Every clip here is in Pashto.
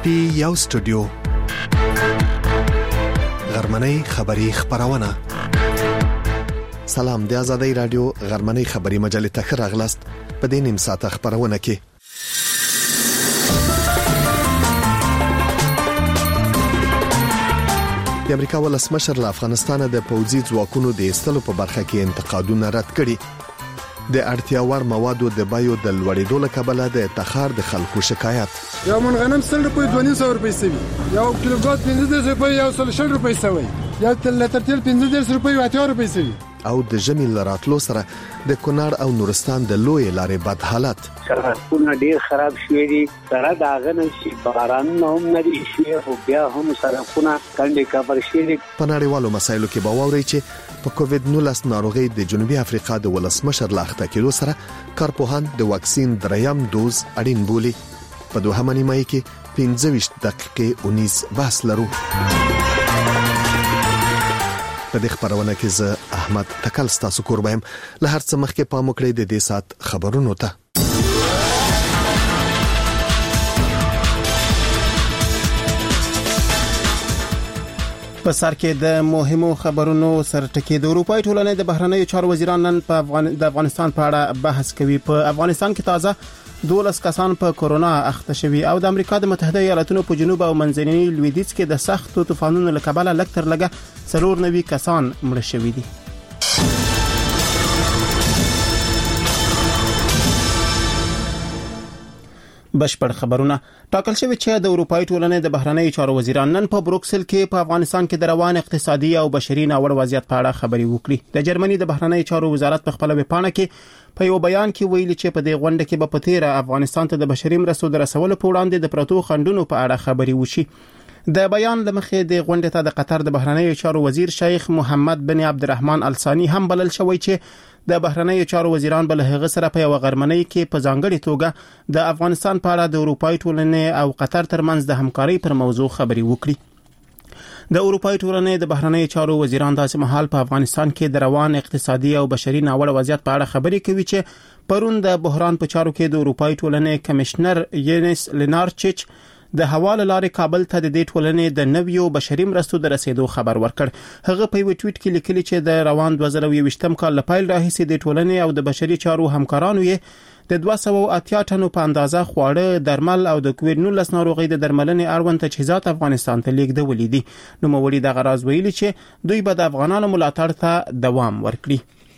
پی یو سټوډیو غرمنۍ خبری خبرونه. سلام، د آزادۍ رادیو غرمنۍ خبری مجلې ته راغلاست. په دې نیم ساعت خبرونه کې د امریکا ولسمشر له افغانستان د پوځي ځواکونو د ایستلو په برخه کې انتقادونه رد کړي. د اړتیا وړ موادو د بیو د لوړېدو له کبله د تخار د خلکو شکایت. یو من غنم 100 روپۍ 200 روپۍ سوي، یو کیلوګرام 15 روپۍ، یو 100 روپۍ سوي، یو لتر تیل 15 روپۍ 80 روپۍ سوي. او د ژمي لراتلو سره د کونړ او نورستان د لوی لارې بد حالت. سړکونه ډیر خراب شوي دي، سره داغه نشي باران هم نه دي شي، او بیا هم سړکونه کندې کبر شي. په نړیوالو مسایلو کې به واوري چې په کووډ 19 ناروغي د جنوبي افریقا د ولسمشر لا اخته کېدو سره کارپوهان د واکسین دریم دوز اړین بولي. په دوهمه نیمه کې 15 دقیقې 19 بحث لرو. په دې خبرونه کې زه احمد تکل ستاسو قربایم. له هر څه مخکې پام وکړئ د دې سات خبرونو ته. په سر کې د مهمو خبرونو سره ټکی. د اروپای ټولنې د بهرنیو چارو وزیران نن په افغانستان په اړه بحث کوي. په افغانستان کې تازه 12 کسان په کورونا اخته شوي او د امریکا د متحده ایالاتونو په جنوب او منځني لویدیځ کې د سختو طوفانونو له کبله لږ تر لږه 94 کسان مړه شوي دي. بشپړ خبرونه. ټاکل شوی چې د اروپای ټولنې د بهرنیو چارو وزیران نن په بروکسل کې په افغانستان کې د روان اقتصادي او بشري ناوړ وضعیت په اړه خبري وکړي. د جرمني د بهرنیو چارو وزارت په خپل ویبپاڼه کې په یو بیان کې ویلي چې په دې غونډه کې به په تیر افغانستان ته د بشري مرستو د رسولو په وړاندې د پروتو خندونو په اړه خبري وشي. د بیان لمخې د غونډې ته د قطر د بهرنیو چارو وزیر شیخ محمد بن عبدالرحمن الثانی هم بلل شوی چې د بهرنیو چارو وزیران بل هغه سره په یو غرمنۍ کې په ځانګړي توګه د افغانستان په اړه د اروپای ټولنې او قطر ترمنځ د همکارۍ پر موضوع خبري وکړي. د اروپای ټولنې د بهرنیو چارو وزیران داسې مهال په افغانستان کې د روان اقتصادي او بشري ناوړ وضعیت په اړه خبري کوي چې پرون د بحران په چارو کې د اروپای ټولنې کمشنر یانس لینارچیچ د حواله لارې کابل ته د دې ټولنې د نویو بشري مرستو د رسیدو خبر ورکړ. هغه په یو ټویټ کې لیکلي چې د روان 2021م کال لپاره راهیسې د ټولنې او د بشري چارو همکارانو یې د 280 ټنو په اندازه خواړه، درمل او د کووډ 19 ناروغي د درملنې اړوند تجهیزات افغانستان ته لیږدولې دي. نو موري د غراز ویلي چې دوی به د افغانانو ملاتړ ته دوام ورکړي.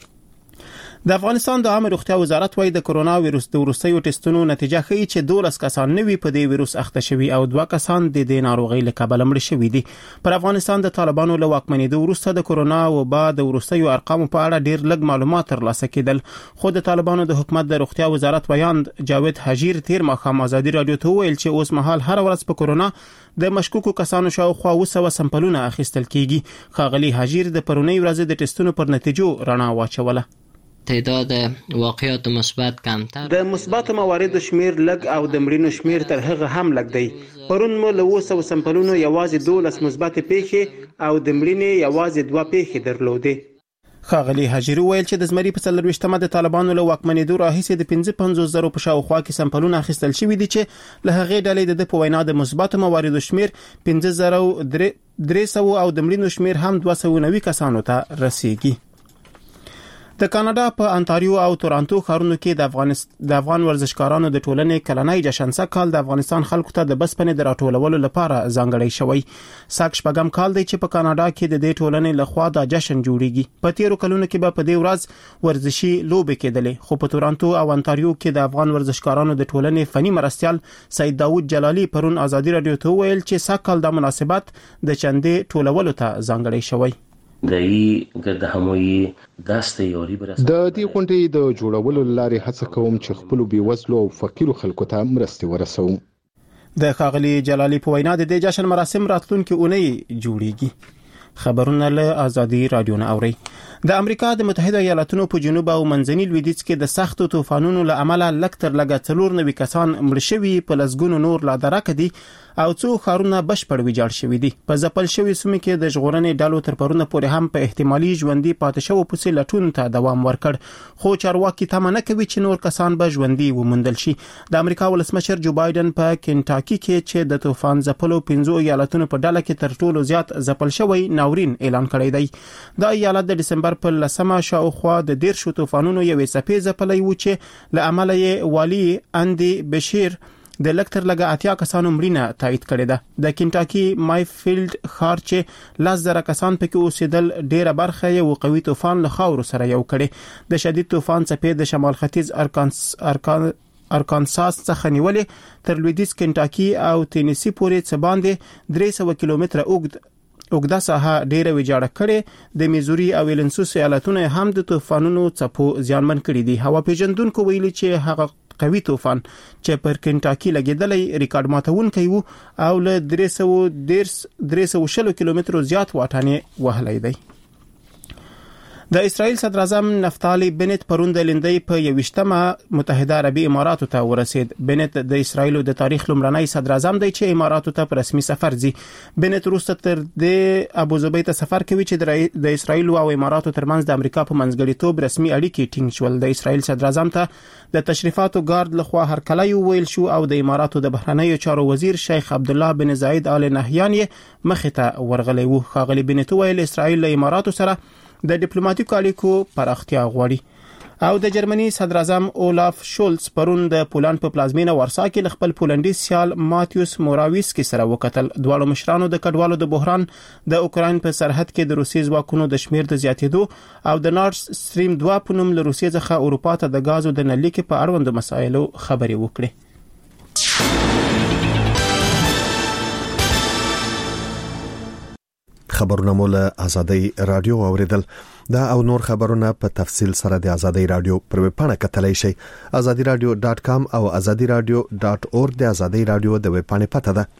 د افغانستان د عامه روغتیا وزارت وايي د کرونا وایروس د وروستیو ټیسټونو نتیجه ښیي چې 12 کسان نوي په دې وایروس اخته شوي او 2 کسان د دې ناروغي له کبله مړ شوي دي. پر افغانستان د طالبانو له واکمنېدو وروسته د کرونا وبا د وروستیو ارقامو په اړه ډیر لږ معلومات ترلاسه کېدل. خو د طالبانو د حکومت د روغتیا وزارت ویاند جاوید حجیر تیر ماښام آزادي رادیو ته ویل چې اوس مهال هر ورځ په کرونا د مشکوکو کسانو شاوخوا 200 سمپلونه اخیستل کیږي. ښاغلي حجیر د پرونی ورځ د ټیسټونو پر نتیجو رڼا واچوله. تعداد واقعات مثبت کمتر، د مثبت مواردو شمیر لږ او د مړینو شمیر تر هغه هم لږ دی. پرون مو له 200 سمپلونو یوازې 12 مثبت پیښې او د مړینې یوازې 2 پیښې درلودې. ښاغلي حجیر ویل چې د زمري په 24مه د طالبانو له واکمنېدو راهیسې د 55,000 په شاوخوا کې سمپلونه اخیستل شوي دي چې له هغې ډلې د په وینا د مثبت مواردو شمیر 5,300 او د مړینو شمیر هم 290 کسانو ته رسیږي. د کاناډا په انټاریو او تورانتو ښارونو کې د افغان ورزشکارانو د ټولنې کلنۍ جشن سږ د افغانستان خلکو ته د بسپنې د راټولولو لپاره ځانګړی شوی. سږ شپږم کال دی چې په کاناډا کې د دې ټولنې لخوا دا جشن جوړیږي. په تیرو کلونو کې به په دې ورځ ورزشي لوبې کېدلې، خو په تورانتو او انټاریو کې د افغان ورزشکارانو د ټولنې فني مرستیال سید داوود جلالی پرون آزادي رادیو ته ویل چې سږ کال د مناسبت د چندې ټولولو ته ځانګړی شوی. د هموی داسته یوري برسه د دې غونډې د جوړولو لارې هڅه کوم چې خپل بیوزلو او فقیرو خلکو ته مرستې ورسوم. د ښاغلي جلالی په وینا د دې جشن مراسم راتلونکي اونۍ جوړیږي. خبرونه له آزادي رادیو نه اوري. د امریکا د متحده ایالاتونو په جنوب او منځني لویدیځ کې د سختو طوفانونو له امله لکتر لګا 490 کسان مړ شوي، په لسګونو نور لا درک دي او څو خارونه بشپړ ویجاړ شوي دي. په ځپل شوي سیمو کې د ژغورنې ډلو تر پرونه پورې هم په احتمالي ژوندۍ پاتې شوو پسې لټون ته دوام ورکړ، خو چارواکي تمه نه کوي چې نور کسان به ژوندۍ وموندل شي. د امریکا ولسمشر جو بایدن په کنټاکی کې چې د طوفان ځپلو 15 ایالتونو په ډله کې تر ټولو زیات ځپل شوی ناورین اعلان کړی دی. دا ایالت د دسمبر په 10مه شاوخوا د 10 طوفانونو یوې څپې ځپلې و چې له امله یې والی اندی بشیر د لکتر لګا 80 کسانو مړینه تایید کړې ده. د کنټاکی مایفیلډ ښار چې 10,000 کسان پکې اوسېدل، ډیره برخه یې قوي طوفان له خاورو سره یو کړي. د شدید طوفان څپې د شمال ختیځ ارکانساس څخه نیولې تر لویدیځ کنټاکی او تینیسی پورې څه باندې 300 کیلومتره اوږده ساحه ډیره ویجاړه کړي. د میزوري او ویلنسوس ایالتونه هم د طوفانونو څپو زیانمن کړي دي. هوا پیژندونکو ویلي چې هغه قوي طوفان چې پر کنټاکی لګیدلې ریکارډ ماتونکی وو او له 310 کیلومترو زیات واټن وهلی دی. د اسرائیل صدر اعظم نفتالی بنت پرون د لندۍ په 21مه متحده عربي اماراتو ته ورسید. بنت د اسرائیل د تاریخ لومړنی صدر اعظم دی چې اماراتو ته په رسمي سفر ځي. بنت وروسته تر د ابوظبي ته سفر کوي چې د اسرائیل او اماراتو ترمنځ د امریکا په منځګړیتوب رسمي اړیکې ټینګ شول. د اسرائیل صدر اعظم ته د تشریفاتو ګارد لخوا هرکلی ویل شو او د اماراتو د بهرنیو چارو وزیر شیخ عبد الله بن زاید آل نهیان مخې ته ورغلی وو. ښاغلي بنت ویل اسرائیل له اماراتو سره د ډیپلوماټیکو اړیکو پراختیا غواړي. او د جرمني صدر اعظم اولاف شولز پرون د پولند په پلازمینه وارسا کې خپل پولندي سیال ماتیوس موراویسکی سره وکتل. دواړو مشرانو د کډوالو د بحران، د اوکراین په سرحد کې د روسي ځواکونو د شمیر د زیاتېدو او د نورد سټریم 2 په نوم له روسیې څخه اروپا ته د غازو د نلیکې په اړوند مسایلو خبرې وکړي. خبرونه مول ازادي رادیو اوریدل. دا او نور خبرونه په تفصیل سره د ازادي رادیو پر ویب پاڼه کتلای شئ. azadiradio.com او azadiradio.org د ازادي رادیو د ویب پاڼې پته ده.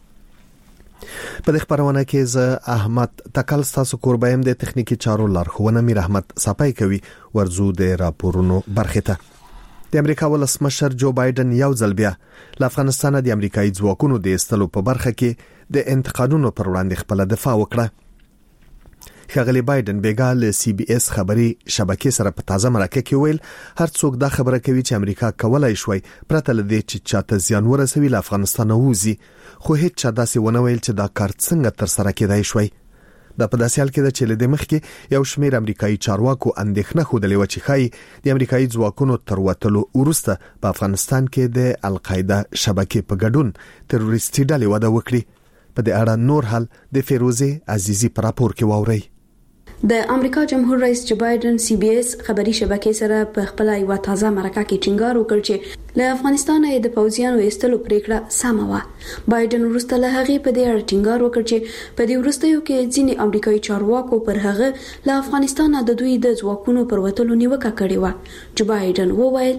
په دې خبرونه کې ز احمد تکل تاسو قربایم د تخنیکی چارو لارښوونه میر احمد صفای کوي. ورزو د راپورونو برخه ته د امریکا ولسمشر جو بایدن یو ځل بیا له افغانستان د امریکایي ځواکونو د استلو په برخه کې د انتقادونو پر وړاندې خپل دفاع وکړه. ښاغلي بایدن بیګا له سی بي اس خبري شبکې سره په تازه مرکه کې ویل هر څوک دا خبره کوي چې امریکا کولای شوی پرته لدې چې چاته زیان ورسوي له افغانستان ووزي، خو هیڅ چا داسې ونه ویل چې دا کار څنګه تر سره کېدای شوی. دا په داسې حال کې ده چې له دې مخکې یو شمېر امریکایي چارواکو اندېښنه خوده لوي چې خای د امریکایي ځواکونو تر وتلو وروسته په افغانستان کې د القاعده شبکې په ګډون تروریستي ډلې وده وکړي. په دې اړه نور حال د فیروزه عزیزی پر راپور کې واوري. د امریکا جمهور رئیس جو بایدن سی بي اس خبري شبکې سره په خپل یو تازه مرکه کې ټینګار وکړ چې له افغانستان د پوځیانو ایستلو پریکړه سمه و. بایدن وروسته له هغه په دې اړه ټینګار وکړ چې په دې وروستیو کې ځینې امریکایي چارواکو پر هغه له افغانستان د دوی د ځواکونو پر وتلو نیوکه کړې و. جو بایدن وویل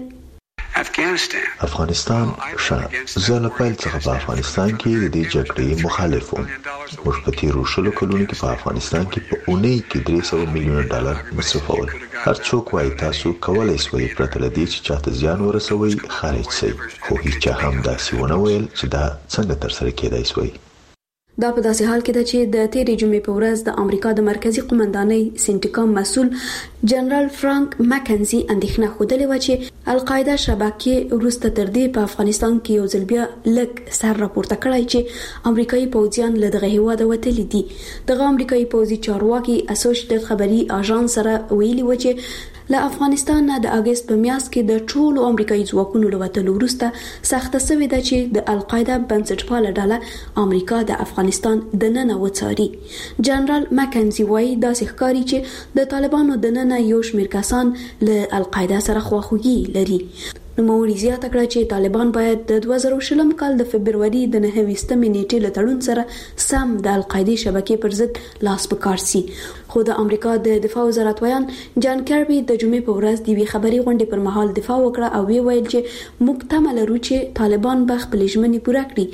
افغانستان زه له پیل څخه په افغانستان کې د دې جګړې مخالف وم. موږ په تیرو 20 کلونو کې په افغانستان کې په اونۍ کې $300 میلیون مصرفول. هر څوک وايي تاسو کولای شئ پرته له دې چې چاته زیان ورسوي خارج شئ، خو هیڅ هم داسې ونه ویل چې دا څنګه تر سره کېدای شي. دا په داسې حال کې ده چې د تیرې جمعې په ورځ د امریکا د مرکزی قومندانۍ سنټیکام مسؤل جنرال فرانک مکنزي اندېښنه خوده و چې القاعده شبکې وروسته تر دې په افغانستان کې یو ځل بیا لږ سر راپورته کړی چې امریکایي پوځیان له دغه هیواده وتلي دي. دغه امریکایي پوځي چارواکي اسوسییټډ خبري اژانس سره ویلي و چې له افغانستان نه د اگست په میاشت کې د ټولو امریکایي ځواکونو له وتلو وروسته سخته شوې ده چې د القاعده بنسټپاله ډله امریکا د افغانستان د ننه وڅاري. جنرال مکنزي وايي داسې ښکاري چې د طالبانو د ننه یو شمېر کسان له القاعده سره خواخوږي لري. نوموړي زیاته کړه چې طالبان باید د 2020 کال د فبرवरी د 29 نیټې له تړون سره سم د القاعده شبکې پر ضد لاس په کار سي. خو د امریکا د دفاع وزارت ویان جان کیربي د جمعې په ورځ د وی خبري غونډې پر مهال دفاع وکړه او ویل چې موږ تمه لرو چې طالبان به خپل ژمنې پوره کړي.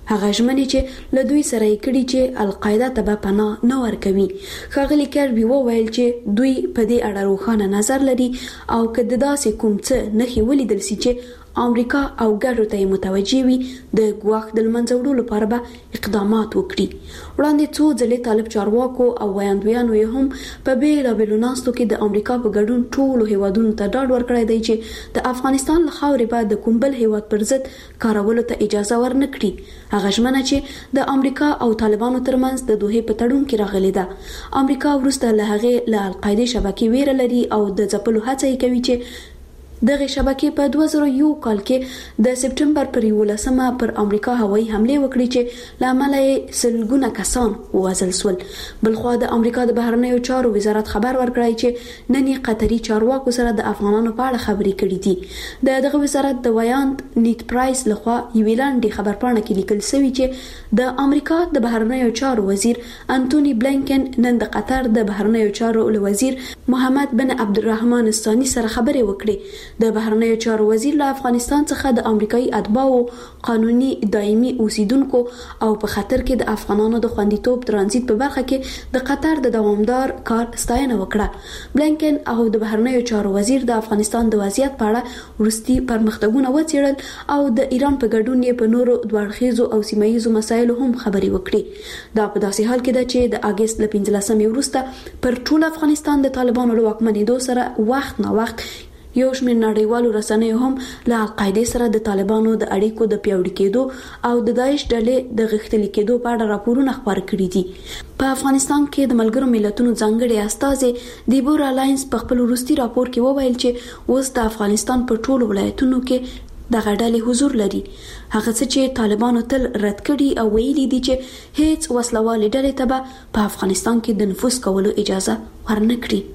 هغه ژمنې چې له دوی سره یې کړي چې القاعده ته به پناه نه ورکوي. ښاغلي کربي وویل چې دوی په دې اړه روښانه نظر لري او که د داسې کوم څه نښې ولیدل سي چې امریکا او ګټو ته متوجي وي د ګواښ د منځه وړلو لپاره به اقدامات وکړي. وړاندې څو ځلې طالب چارواکو او ویاندویانو یې هم په بیلابیلو ناستو کې د امریکا په ګډون ټولو هیوادونو ته ډاډ ورکړی دی چې د افغانستان له خاورې به د کوم بل هیواد پر ضد کارولو ته اجازه ورنه کړي. هغه ژمنه چې د امریکا او طالبانو ترمنځ د دوحې په تړون کې راغلې ده. امریکا وروسته له هغې له القاعده شبکې ویره لري او د ځپلو هڅه یې کوي چې دغه شبکې په 2001 کال کې د سپټمبر پر 11مه پر امریکا هوایي حمله وکړي چې لامل یې سلګونه کسان ووژل شول. بلخوا د امریکا د بهرنیو چارو وزارت خبر ورکړی چې نن یې قطري چارواکو سره د افغانانو په اړه خبرې کړې دي. دغه وزارت د ویاند نیت پرایس لخوا یو لاندې خبرپاڼه کې لیکل شوی چې د امریکا د بهرنیو چارو وزیر انټونی بلینکن نن د قطر د بهرنیو چارو وزیر محمد بن عبدالرحمن الثاني سره خبرې وکړې. د بهرنیو چارو وزیر له افغانستان څخه د امریکایي اتباعو قانوني دایمي اوسیدونکو او په خطر کې د افغانانو د خوندیتوب ترانزیت په برخه کې د قطر د دوامدار کار ستاینه وکړه. بلینکن او د بهرنیو چارو وزیر د افغانستان د وضعیت په اړه وروستي پرمختګونه وڅېړل او د ایران په ګډون یې په نورو دوړخیزو او سیمایي مسایلو هم خبرې وکړي. دا په داسې حال کې ده چې د اگست له 15 وروسته پر ټول افغانستان د طالبانو له واکمنېدو سره وخت نه وخت یو شمېر نړیوالو رسنیو هم له القاعده سره د طالبانو د اړیکو د پیاوړي کېدو او د داعش ډلې د غښتلي کېدو په اړه راپورونه خپاره کړي دي. په افغانستان کې د ملګرو ملتونو ځانګړي استازي دیبورا لاینز په خپل وروستي راپور کې وویل چې اوس د افغانستان په ټولو ولایتونو کې د غډلې حضور لري. هغه څه چې طالبانو تل رد کړي او ویلي دي چې هیڅ وسلوالې ډلې ته به په افغانستان کې د نفوذ کولو اجازه ورنه کړي.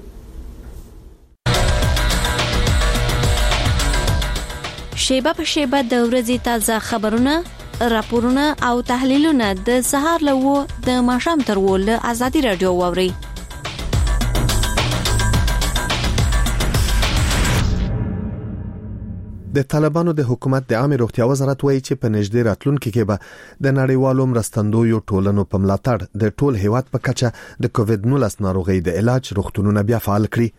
شیبه په شیبه د ورځې تازه خبرونه، راپورونه او تحلیلونه د سهار له د ماښام تر له ازادي رادیو واوري. د طالبانو د حکومت د عامه روغتیا وزارت وایي چې په نږدې راتلونکي کې به د نړیوالو مرستندویو ټولنو په ملاتړ د ټول هیواد په کچه د کووډ-19 ناروغي د علاج روغتونونه بیا فعال کړي.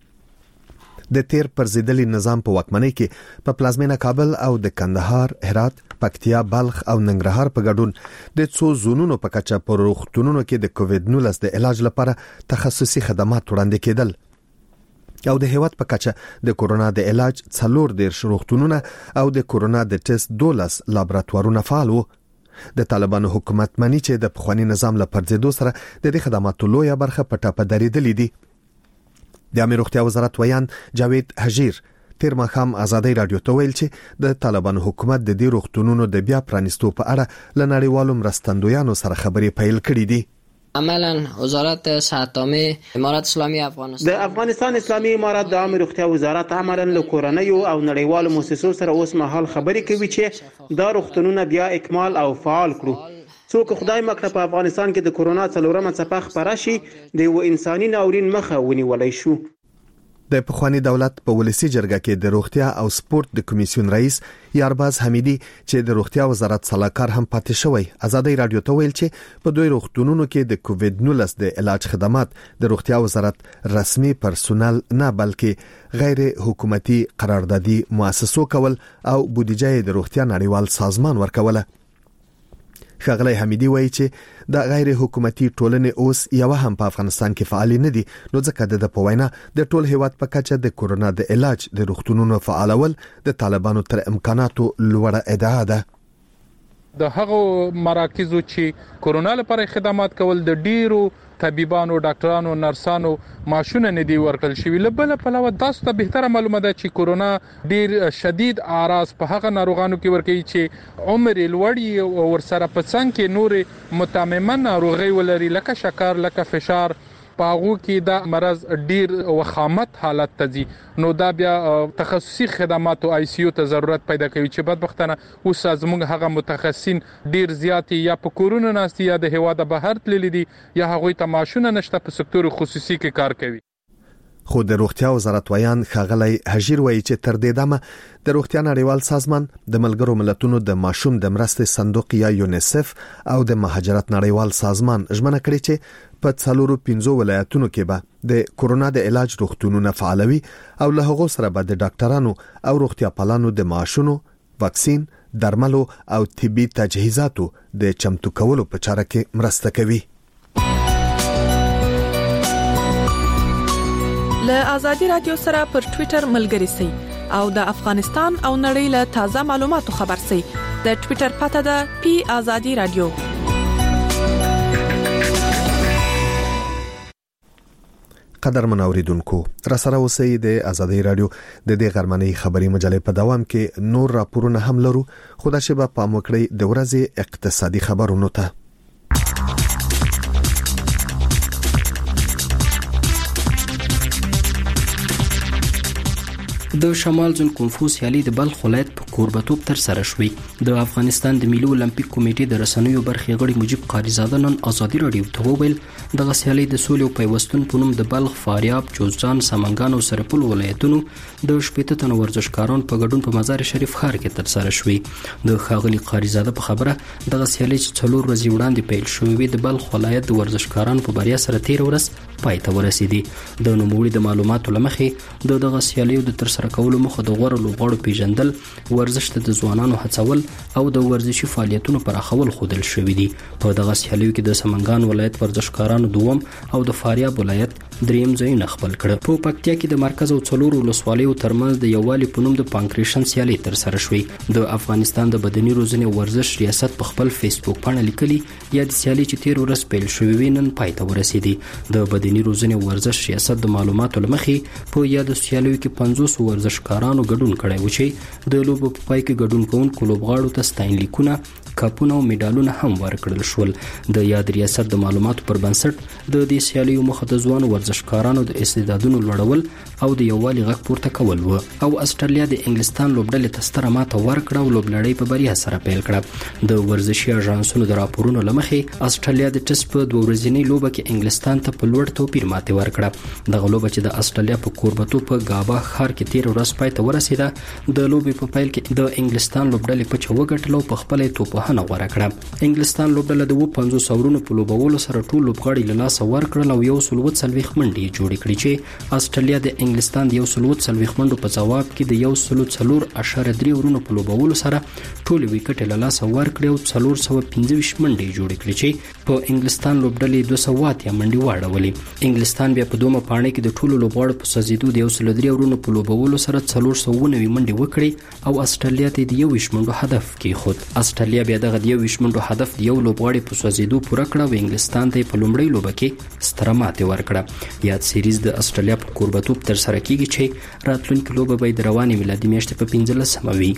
د تیر پرزیدلي نظام په واکمنۍ کې په پلازمینه کابل او د کندهار، هرات، پکتیا، بلخ او ننګرهار په ګډون د څو زونونو په کچه پر روغتونونو کې د کووډ-19 د علاج لپاره تخصصي خدمات وړاندې کېدل. او د هیواد په کچه د کورونا د علاج 14 روغتونونه او د کورونا د ټیسټ 12 لابراتوارونه فعال وو. د طالبانو حکومت مني چې د پخوانی نظام له پرځېدو سره د دې خدماتو لویه برخه په ټاپه درېدلې دي. د عامه روغتیا وزارت ویان جاوید حجیر تیر ماښام ازادي رادیو ته ویل چې د طالبانو حکومت د دې روغتونونو د بیا پرانیستو په اړه له نړیوالو مرستندویانو سره خبرې پیل کړې دي. عملا وزارت صحت عامه امارات اسلامي افغانستان د افغانستان اسلامي امارات د عامه روغتیا وزارت عملا له کورنیو او نړیوالو مؤسسو سره اوس مهال خبرې کوي چې دا روغتونونه بیا اکمال او فعال کړو. څوک خدای مکړه په افغانستان کې د کورونا 4مه څپه خپره شي د یو انساني ناورین مخه ونیولای شو. د پخوانی دولت په ولسی جرګه کې د روغتیا او سپورت د کمیسیون رئیس یارباز حمیدی چې د روغتیا وزارت صلاحکار هم پاتې شوی ازادي رادیو ته ویل چې په دوی روغتونونو کې د کووډ-19 د علاج خدمات د روغتیا وزارت رسمي پرسونل نه بلکې غیر حکومتي قراردادي مؤسسو کول او بودیجه د روغتیا نړیوال سازمان ورکوله. ښاغلی حمیدی وایي چې د غیر حکومتي ټولنې اوس یو هم په افغانستان کې فعال نه دي، نو ځکه د په وینا د ټول هیواد په کچه د کورونا د علاج د روغتونونو فعالول د طالبانو تر امکاناتو لوړه ادعا ده. د هغو مراکزو چې کورونا لپاره خدمات کول د ډیرو طبيبانو، ډاکټرانو، نرسانو ماشونه نه دی ورکل شوی. لبل په لور تاسو ته به تر معلومه ده چې کورونا ډیر شدید اعراض په هغه ناروغانو کې ورکوي چې عمر لوړی او ورسره په څنګ کې نور متممه ناروغي ولري لکه شکر، لکه فشار. پاغو کې دا مرض ډیر وخامت حالت ته ځي، نو دا بیا تخصصي خدمات او ICU ته ضرورت پیدا کوي چې بدبختانه اوس زموږ هغه متخصصین ډیر زیات یا په کورونا ناستي یا د هوا د بهر تللی دي یا هغه ته ماشونه نشته په سکتور خصوصي کې کار کوي. خو د روغتیا وزارت ویان ښاغلی حجیر وایي چې تر دې دمه د روغتیا نړیوال سازمان د ملګرو ملتونو د ماشوم د مرستې صندوق یا یونیسف او د مهاجرت نړیوال سازمان ژمنه کړې چې په 4-5 ولایتونو کې به د کورونا د علاج روغتونونه فعالوي او له هغو سره به د ډاکټرانو او روغتیا پالانو د معاشونو، واکسین، درملو او طبي تجهیزاتو د چمتو کولو په چاره کې مرسته کوي. له آزادي رادیو سره پر ټوئیټر ملګري سئ او د افغانستان او نړۍ له تازه معلوماتو خبر سئ. د ټوئیټر پته ده پی آزادي رادیو. قدر منوریدونکو را سره اوسئ د آزادي رادیو د دې غرمنۍ خبري مجلې په دوام کې نور راپورونه هم لرو، خو دا شی به پام وکړئ د ورځې اقتصادي خبرونو ته. د شمال زون کنفوس سیالي د بلخ ولایت په کوربتوب تر سره شوې. د افغانستان د ملي اولمپیک کمیټې د رسنیو برخې غړي مجيب قاریزاده نن آزادي رادیو ته وویل د سیالي د سولې او پیوستون په نوم د بلخ، فاریاب، جوزجان، سمنګان او سرپل ولایتونو د 18 تنو ورزشکاران په ګډون په مزار شریف ښار کې تر سره شوې. د ښاغلي قاریزاده په خبره د سیالي چې 4 ورځې وړاندې پیل شوې د بلخ ولایت د ورزشکارانو په بریا سره 13 ورځ پای ته ورسېدي. د نوموړي د معلوماتو لمخې دغه سیالیو د تر سره کولو مخه د غوړ لوبغاړو پیژندل، ورزش ته د ځوانانو هڅول او د ورزشي فعالیتونو پراخول خودل شوې دي. په دغه سیالیو کې د سمنګان ولایت ورزشکارانو دوم او د فاریاب ولایت دریم ځای خپل کړ. په پکتیا کې د مرکز او 4 ولسوالیو ترمنځ د یووالي په نوم د پانکریشن سیالي تر سره شوې. د افغانستان د بدني روزنې ورزش ریاست په خپل فیسبوک باندې لیکلي یا د سیالي چې 13 ورځې پیل شوې نن پای ته ورسېدي. د بدني روزنې ورزش ریاست د معلوماتو لمخې په یاد سیالیو کې 500 ورزشکارانو ګډون کړی و چې د لوبو په پای کې ګډون کوونکو لوبغاړو ته ستاینلیکونه، کاپونه او میډالونه هم ورکړل شول. د یاد ریاست د معلوماتو پر بنسټ د دې سیالیو مخه د ځوان ورزشکارانو د استعدادونو لوړول او د یووالي غږ پورته کول و. او استرالیا د انګلستان لوبډلې ته ستره ماته ورکړه او لوبلړۍ په بریا سره پیل کړه. د ورزشي اژانسونو د راپورونو لمخې استرالیا د ټیسټ په 2 ورځنۍ لوبه کې انګلستان ته په لوړ توپیر ماته ورکړه. دغه لوبه چې د استرالیا په کوربتوب په غابا ښار کې 13 ورځې پای ته ورسېده. د لوبې په پیل کې د انګلستان لوبډلې په چوغه ګټلو په خپل توپخانه غوړه کړه. انګلستان لوبډله د 50 سورونو په لوبولو سره ټول لوبغاړي له لاسه ورکړل او 140 منډې جوړې کړې چې استرالیا د انګلستان د 140 منډو په جواب کې د 104.3 ورونو په لوبولو سره ټول وکټ له لاسه ورکړې او 425 منډې جوړې کړې چې په انګلستان لوبډلې 200 منډې واړولې. انګلستان بیا په دومره پاڼه کې د ټولو لوبغاړو په سزیدو د 103 ورونو په لوبولو سره 490 منډې وکړې او استرالیا ته د 21 منډو هدف کېښود. استرالیا بیا دغه 21 منډو هدف د یو لوبغاړي په سوځېدو پوره کړ او انګلستان ته په لومړۍ لوبه کې ستره ماتې ورکړه. یاد سیریز د استرالیا په کوربتوب تر سره کیږي چې راتلونکي لوبه به د روانې میلادي میاشتې په 15 وي.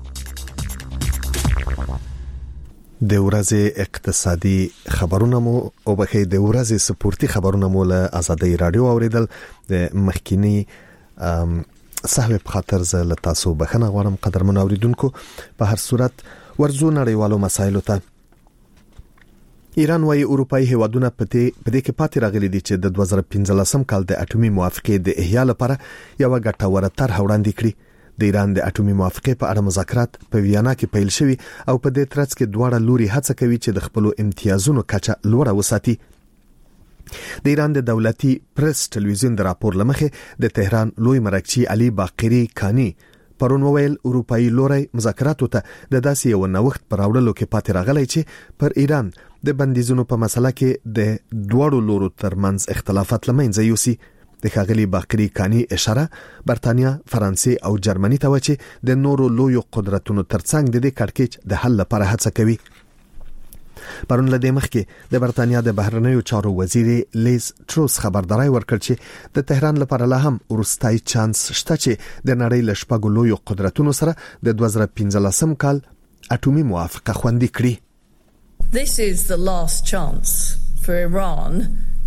د ورځې اقتصادي خبرونه مو او بخې د ورځې سپورتي خبرونه مو له آزادي رادیو اوریدل. د مخکینی صاحب په خاطر زه له تاسو بخښنه غواړم قدرمن اوریدونکو. په هر صورت ورزو نړیوالو مسایلو ته ایران وايي اروپאי هیوادونه په دې کې پاتې راغلي دي چې د 2015 کال د اټومي موافقې د احیا لپاره یو ګټوره طرح وړاندې کړي. د ایران د اټومي موافقې په اړه مذاکرات په ویانا کې پیل شوي او په دې ترڅ کې دواړه لوري هڅه کوي چې د خپل امتیازونو کچه لوړه وساتي. د ایران د دولتي پریس ټلویزیون د راپور لمخې د تهران لوی مرکچی علي باقری کانی پرون وویل اروپאי لوري مذاکراتو ته د داسې یو نوښت پر راوړلو کې پاتې راغلی چې پر ایران د بندیزونو په مسله کې د دوړو لورو ترمنځ اختلافات لمنځه یوسي. د ښاغلي باقری کانی اشاره برتانیا، فرانسې او جرمني ته و چې د نورو لویو قدرتونو ترڅنګ د دې کړکېچ د حل لپاره هڅه کوي. پرون لدې مخکې د برتانیا د بهرنیو چارو وزیر لیز ټروس خبرداري ورکړ چې د تهران لپاره لا هم ورستای چانس شته چې د نړۍ له شپږو لویو قدرتونو سره د 2015 کال اټومي موافقه خوندي کړي. This is the last chance for Iran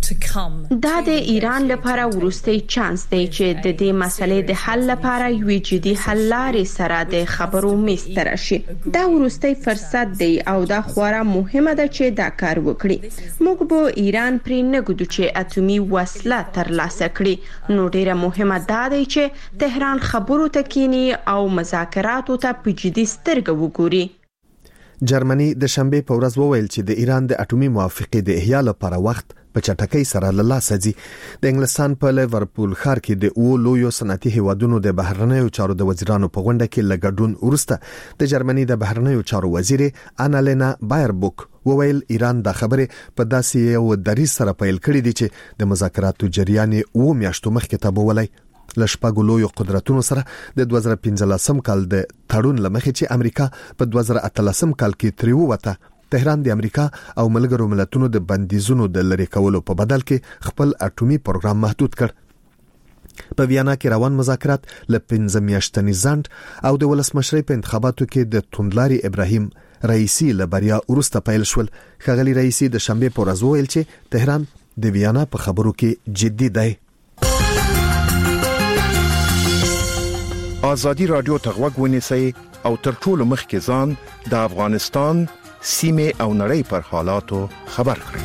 دا د ایران لپاره وروستي چانس دی چې د دې مسلې د حل لپاره یو جدي حل لارې سره د خبرو میز ته راشي. دا وروستي فرصت دی او دا خورا مهمه ده چې دا کار وکړي. موږ به ایران پرې نه ګدو چې اټومي وسله ترلاسه کړي. نو ډیره مهمه ده چې تهران خبرو ته کینی او مذاکراتو ته په جدي سترګه وګوري. جرمني د شنبه په ورځ وویل چې د ایران د اټومي موافقې د احیا لپاره وخت په چټکۍ سره له لاسه ځي. د انګلستان په لیورپول ښار کې د لویو صنعتي هیوادونو د بهرنیو چارو د وزیرانو په غونډه کې لګډون ورسته د جرمني د بهرنیو چارو وزیر انالینا بایربوک وویل ایران د خبرې په داسې یو دریځ سره پیل کړی دی چې د مذاکراتو جریان و میاشتو مخکې تبولای. لشپږ لویو قدرتونو سره د 2015 کال د تړون لمخې چې امریکا په 2018 کال کې تریو وته تهران د امریکا او ملګرو ملتونو د بندیزونو د لری کولو په بدل کې خپل اټومي پروګرام محدود کړ. په ویانا کې روان مذاکرات ل 15 میاشتنی ځنډ او د ولسمشری په انتخاباتو کې د توندلاري ابراهیم رئیسی لبریا ورسته پیل شول. خغلی رئیسی د شنبه په ورځ ویل چې تهران د ویانا په خبرو کې جدي دی. آزادی رادیو ته غوږ ونیسئ او تر ټولو مخکې ځان د افغانستان سیمه او نړۍ پر حالاتو خبر کړئ.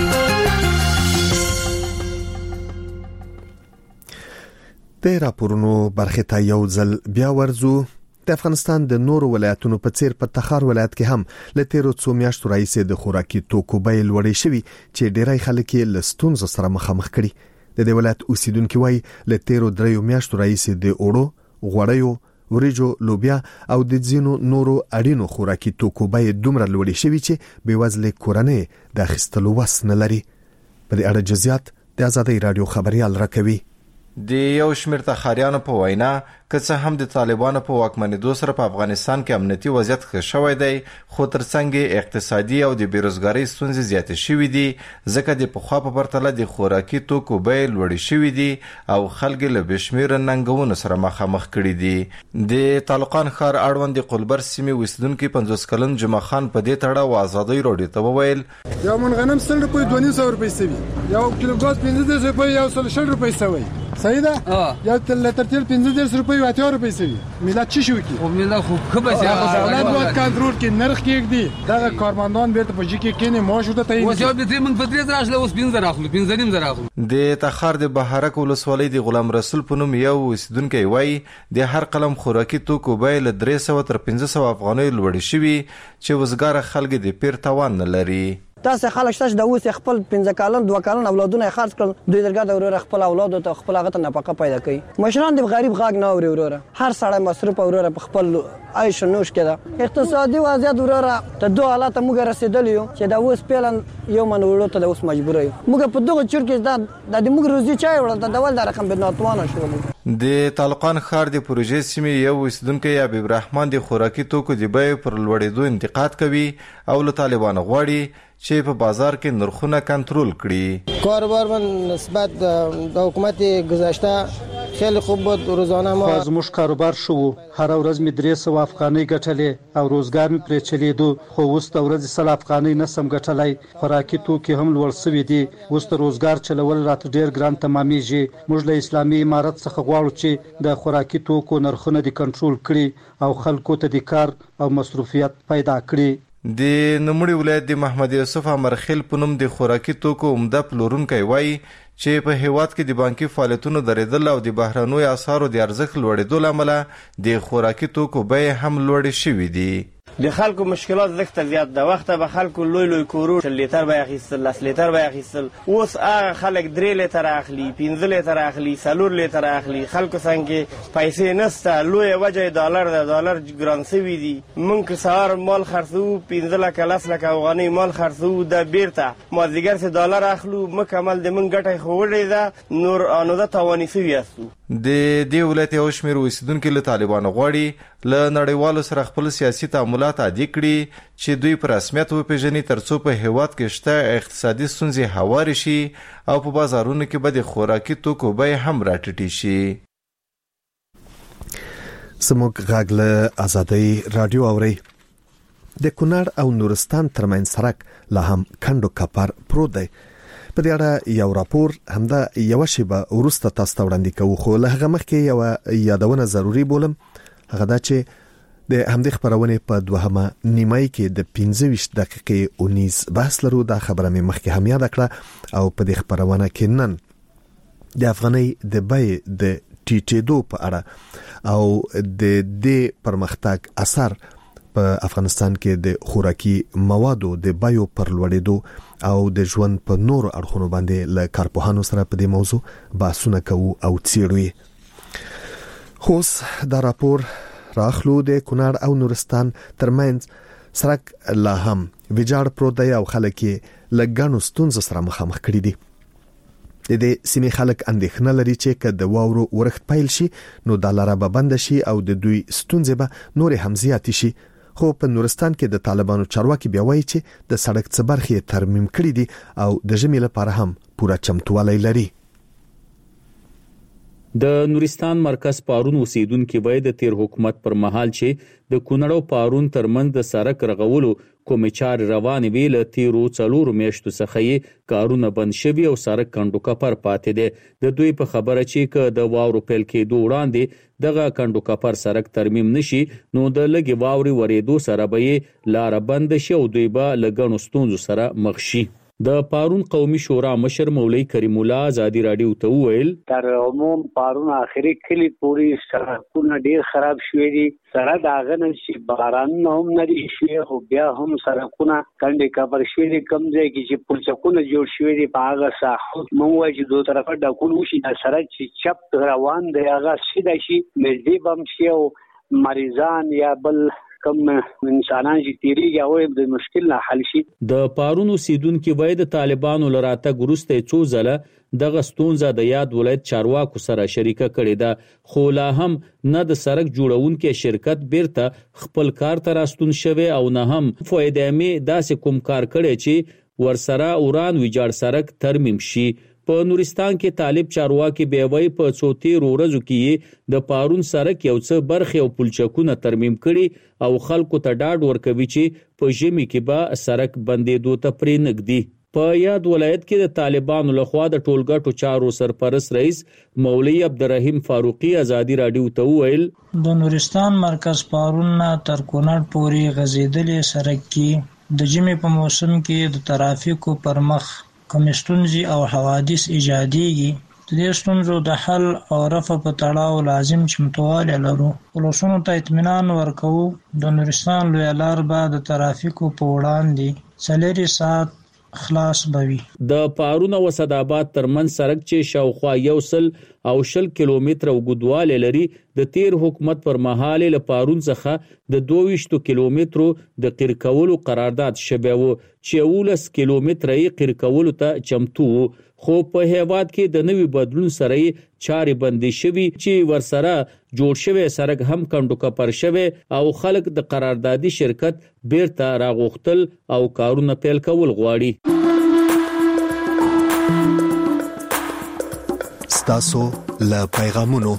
د راپورونو برخه ته یو ځل بیا ورزو. د افغانستان د نورو ولایتونو په څیر په تخار ولایت کې هم ل تیرو څو میاشتو راځي د خوراکي توکو بیې لوړې شوي چې ډیری خلک یې له ستونزو سره مخامخ کړي. د دې ولایت اوسیدونکو وايي ل تیرو 3 میاشتو راځي د اوړو غوړیو وریجو لوبیا او د ځینو نورو اړینو خوراکي توکو بیې دومره لوړې شوي چې بېوزله کورنۍ د اخیستلو وس نه لري. په دې اړه جزئیات د آزادۍ رادیو خبريال راکوي. د یو شمېر تخاریانو په وینا که څه هم د طالبانو په واکمنېدو سره په افغانستان کې امنیتي وضعیت ښه شوی دی خو ترڅنګ اقتصادي او د بیروزګارۍ ستونزې زیاتې شوې دي ځکه د پخوا په پرتله د خوراکي توکو بیې لوړې شوې دي او خلک له بېشمېره ننګونو سره مخامخ کړي دي. د تالقان ښار اړوند د قلبر سیمې اوسیدونکي 50 کلن جمعه خان په دې تړاو آزادۍ رادیو ته وویل یو من غنم 100 روپۍ 200 روپۍ سوي یو کیلوګرام 15 روپۍ یو 100 روپۍ سوي صحیح ده. یو لتر تیل 15 روپۍ 80 روپۍ سوي. ملت چی شو کی او ملت خو خبر دولت باید کنټرول کې نرخ کېږي دغه کارمندان بیرته په جې کې کینې معاش ورته تعین وځي به دې موږ په دې راځله اوس 15 راخلو 15 زر راخلو. د تخار د بهارک ولسوالۍ د غلام رسول په نوم یو اوسیدونکی وایي د هر قلم خوراکي توکو بیه له 300 تر 1500 افغانۍ لوړې شوي چې وزګار خلک د پیر توان نه لري. تاسو خلک شته د اوس خپل 15 کلن 2 کلن اولادونه خرڅ کړل دوی درګه د ورور خپل اولاد ته خپل هغه ته نفقه پیدا کوي. مشران د غریب غاګ نه اوري وروره هر سړی مصرف اورره په خپل عيش نوش کړه. اقتصادي وضعیت وروره ته دوه حالات موږ رسیدلی چې د اوس پلان یو منولو ته د اوس مجبور یو موږ په دغه چور کې د موږ روزي چای وړل د ول د رقم بدناتوانه شو. د طالقان ښار د پروژې سیمې یو اوسیدونکی حبیب رحمان د خوراکي توکو د بیې پر لوړېدو انتقاد کوي او له طالبانو غواړي چې په بازار کې نرخونه کنټرول کړي. کاروبار من نسبت د حکومت گذشته خیلی خوب بود. روزانه ما زموږ کاروبار شو هر ورځ می 300 افغانۍ ګټلې او روزګار می پرې چلیدو خو اوس د ورځې 100 افغانۍ نسم ګټلای. خوراکي توکي هم لوړ شوي دي اوس د روزګار چلول راته ډیر ګران تمامېږي. موږ له اسلامي امارت څخه غواړو چې د خوراکي توکو نرخونه دي کنټرول کړي او خلکو ته د کار او مصروفیت پیدا کړي. د نوموړي ولایت د محمد یوسف امرخیل په نوم د خوراکي توکو عمده پلورونکی وایي چې په هیواد کې د بانکي فعالیتونو درېدل او د بهرنیو اسعارو د ارزښت لوړېدو له امله د خوراکي توکو بیې هم لوړې شوي دي. د خلکو مشکلات زښته زیات د وخت به خلکو لوی کورو لیټر به اخیستل 10 لیټر به اخیستل اوس هغه خلک 3 لیټر اخلي 15 لیټر اخلي 4 لیټر اخلي. خلکو څنګه پیسې نسته لوی وجه ډالر د ډالر ګران سوي دي. مونږ سهار مال خرڅو 15 لک 10 لک افغانۍ مال خرڅو د بیرته مازیګر سه ډالر اخلو مکمل د مونږ ګټه خوړې ده نور انو د توانی سوي استو. د دې ولایت یو شمېر اوسیدونکي له طالبانو غواړي له نړیوالو سره خپل سیاسي تعاملات عادي کړي چې دوی په رسمیت وپېژني ترڅو په هیواد کې شته اقتصادي ستونزې هوارې شي او په بازارونو کې به د خوراکي توکو بیې هم راټیټې شي. زموږ غږ له آزادۍ رادیو اوري. د کونړ او نورستان ترمنځ سړک لا هم کندو کپر پروت دی. په دې اړه یو راپور همدا یو شیبه ورسته تاسو ته وړاندې کوو، خو له هغه مخکې یو یادونه ضروری بولم، هغه دا چې د همدې خبرونه په دوهمه نیمای کې د 15 دقیقې 19 بحث لرو. دا خبره مې مخکې هم یاد کړه او په دې خبرونه کې نن د افغاني د بیې د ټیټېدو په اړه او د دې پرمختګ اثر په افغانستان کې د خوراکي موادو د بیو پر لوړېدو او د ژوند په نور اړخونو باندې له کارپوهانو سره په دې موضوع بحثونه کوو او څېړو. خو دا راپور راخلو د کونړ او نورستان ترمنځ سرک لا هم ویجاړ پروت دی او خلک یې له ګڼو ستونزو سره مخامخ کړي دي. د دې سیمې خلک اندېښنه لري چې که د واورو ورښت پیل شي نو دا لاره به بند شي او د دوی ستونزې به نورې هم زیاتې شي. خو په نورستان کې د طالبانو چارواکي بیا وایي چې د سړک څه برخې ترمیم کړي دي او د ژمي لپاره هم پوره چمتووالی لري. د نورستان مرکز پارون اوسیدونکو باید د تیر حکومت پر مهال چې د کونړ او پارون ترمنځ د سړک رغولو کومې چارې روانې وي، له تیرو 4 میاشتو څخه یې کارونه بند شوي او سړک کنډو کپر پاتې دی. د دوی په خبره چې که د واورو پیل کېدو وړاندې دغه کنډو کپر سړک ترمیم نشي نو د لږې واورې ورېدو سره به یې لاره بند شي او دوی به له ګڼو ستونزو سره مخ شي. د پارون قومي شورا مشر مولوی کریم الله ازادي رادیو ته وویل تر عموم پارون اخري کلی پوری سړکونه ډیر خراب شوي دي. سره دا غنه چې باران هم نه دي شوي خو بیا هم سړکونه کنډې کبر شوي دي. کم ځای کې چې پلچکونه جوړ شوي دي په هغه ساحو مونږ وایي چې دوه طرفه ډکول وشي، دا سړک چې چپ روان دی هغه سیده شي، نږدې به هم شي او مریضان یا بل کم انسانان چې تیریږي او د مشکل نه حل شي. د پارون اوسیدونکو باید د طالبانو لراته ګروسته څو ځله دغه ستونزه د یاد ولایت چارواکو سره شریکه کړې ده، خو لا هم نه د سړک جوړونکو شرکت بیرته خپل کار ته راستون شوی او نه هم فائدې داسې کوم کار کړي چې ورسره اوران ویجاړ سړک ترمیم شي. په نورستان کې طالب چارواکي بیوي په 13 ورځو کې د پارون سړک یو څه برخه او پلچکونه ترمیم کړي او خلکو ته ډاډ ورکوي چې په ژمي کې به سړک بندېدو ته پرې نږدې. په یاد ولایت کې د طالبانو لخوا د ټولګټو چارو سرپرست رئیس مولوی عبدالرحیم فاروقی ازادي رادیو ته وویل د نورستان مرکز پارون نه تر کونړ پورې غځېدلې سړک کې د ژمي په موسم کې د ترافیکو پر مخ کوم ستونزې او حوادث ایجادېږي. د دې ستونزو د حل او رفع په تړاو لازم چمتووالی لرو. ولسونو ته اطمینان ورکوو د نورستان لویه لار به د ترافیکو په وړاندې 4 ساعت خلاص بوي. د پارون او اسداباد ترمن سړک چې شاوخوا 120 کیلومتره اوږدوالی لري د تیر حکومت پر مهال له پارون څخه د 22 کیلومترو د قیر کولو قرارداد شوی و چې 19 کیلومتره یې قیر کولو ته چمتو و، خو په هیواد کې د نوي بدلون سره چارې بندې شوي چې ورسره جوړ شوی سړک هم کنډو کپر شوی او خلک د قراردادي شرکت بیرته راغوښتل او کارونه پیل کول غواړي. ستاسو له پیغامونو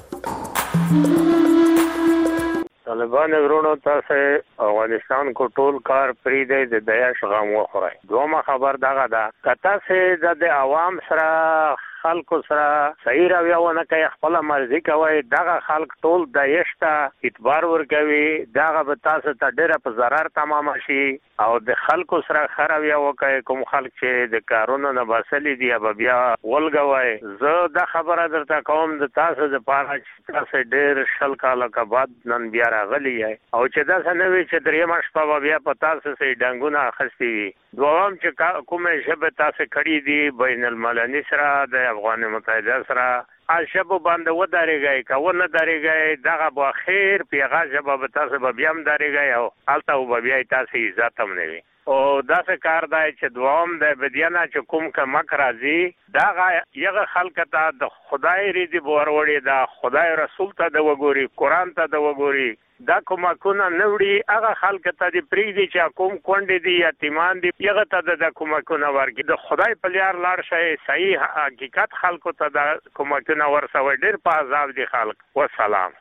طالبان ورونو تاسو افغانستان کو ټول کار پری دی د دیاش غم وخورای. دومره خبر دغه ده کته سه د عوام سره خلکو سره صحیح رویونه کوي، خپل مرزي کوي، دغه خلک ټول د یشته اعتبار ورکوي، دغه به تاسو ته ډېر په zarar تمام شي او د خلکو سره خرویا وکي. کوم خلک چې د کارونو نه باسلې دي به بیا ولګوي. زه د خبره درته کوم د تاسو د پاره چې تاسو ډېر شل کاله کې بعد نن بیا راغلی او چې دا سنوي چې درېما شپه بیا په تاسو سي ډنګونه اخستي وي. دوام چې کومه شبه تاسو کړی دي بین المللي سره د افغان متحده سره اشبو باندې ودارېږي که نه دارېږي دغه به خیر پیغه ژبه به تاسو به بیا هم دارېږي او هلته به بیا تاسو عزت هم نه وي. او داسې کار دی چې دوام د بدیانه چې کوم کمک راځي دغه یغه خلک ته د خدای ریدي وروړي، د خدای رسول ته د وګوري، قرآن ته د وګوري، دا کومکونه نوړي هغه خلک ته د پریږدي چې کوم کونډې دي یتیمان دي یغه ته د کومکونه ورګي. د خدای په لار لاړ شي، صحیح حقیقت خلکو ته د کومکونه ورسوي. ډېر په عذاب دي خلک. والسلام.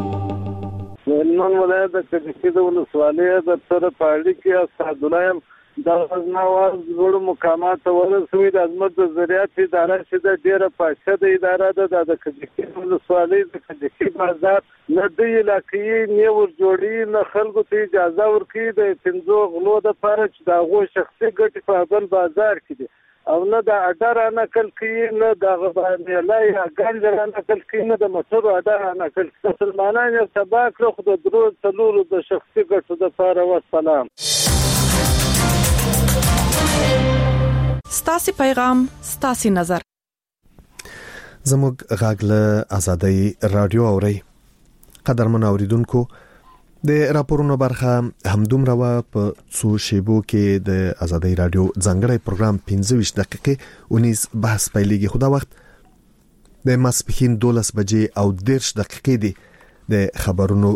هلمند ولایت د کجکي د ولسوالۍ د تر پاړي کې اسعد الله د غزناواز لوړ مقامات ورسوي د عظمت د زراعت اداره چې د ډیره پاشه د اداره د کجکي ولسوالۍ د کجکي بازار نه د علاقې نه ور جوړي نه خلکو ته اجازه ورکړي د پنځو غلو د لپاره چې د هغو شخصي ګټې په بل بازار کې دي او نه د اډر نقل کوي نه د غبانې لا یا ګنجر نقل کوي نه د موټر اډر نقل مسلمانان یې تبا کړو خو د درو څلورو د شخصي ګټو د لپاره والسلام. ستاسي پیغام ستاسي نظر زموږ غاګله ازادي رادیو اوري قدرمن اوریدونکو د راپورونو برخه همدومره وا په څو شیبو کې د ازادي رادیو ځانګړی پروګرام 15 دقیقې 19 بحث پیلېږي خو دا وخت د ماسپخین 12 بجې او 10 دقیقې دی د خبرونو